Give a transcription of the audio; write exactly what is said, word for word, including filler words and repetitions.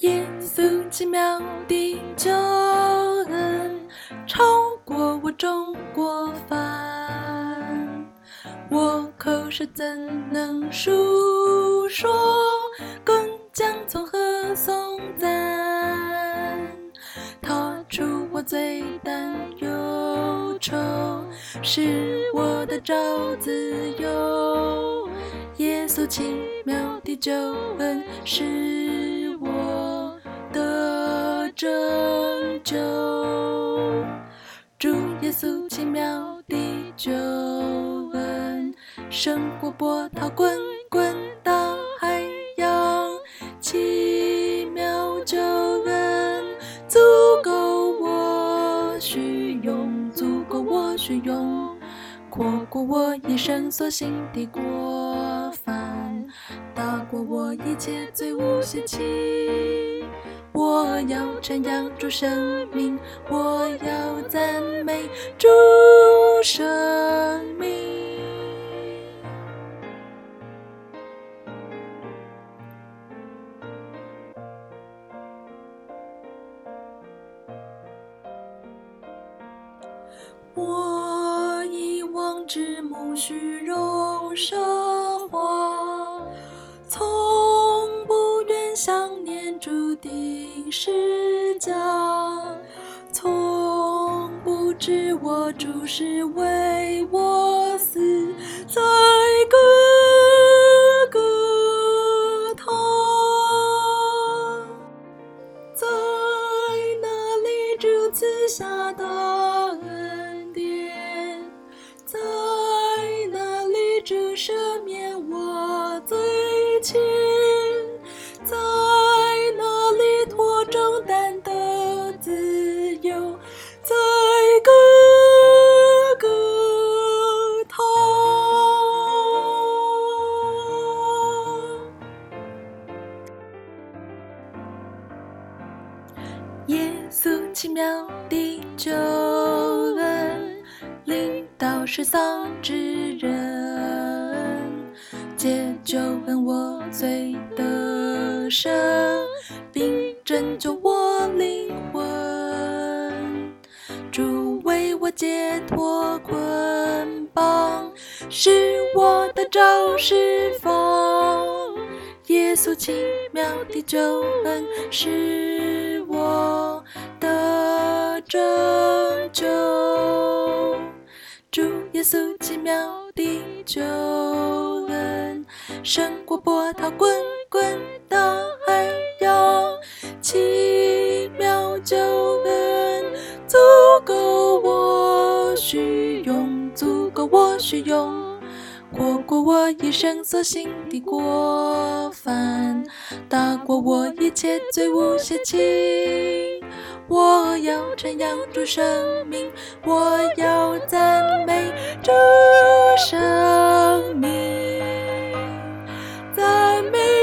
耶稣奇妙的救恩，超过我中过犯。我口舌怎能述说，更将从何颂赞？他除我罪担忧愁，使我得着自由。耶稣奇妙的救恩，使我得拯救。主耶稣奇妙的救恩，胜过波涛滚滚大海洋。奇妙救恩，足够我需用，足够我需用，阔过我一生所行的过犯，大过我一切罪无邪气。我要传扬主生命，我要赞美主生命。我以往之目虚荣奢华，从不愿想念主的施教，从不知我主是为我死在各个他。在那里主赐下大恩典，在那里主赦免我罪愆，在那里脱重担得自由，在各个他。耶稣奇妙的救恩，领导世上之人，借救恩我罪得赦，并拯救我灵魂。主为我解脱捆绑，使我得着释放。耶稣奇妙的救恩，使我得拯救。主耶稣奇妙的救恩，胜过波涛滚滚大海洋。奇妙救恩，足够我需用，足够我需用，阔过我一生所行的过犯，大过我一切罪无邪气。我要传扬主生命，我要赞美主生命，赞美